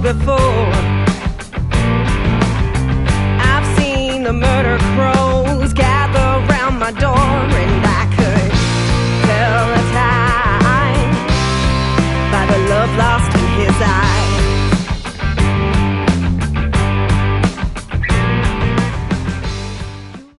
before. I've seen the murder crows gather round my door, and I could tell the time by the love lost in his eyes.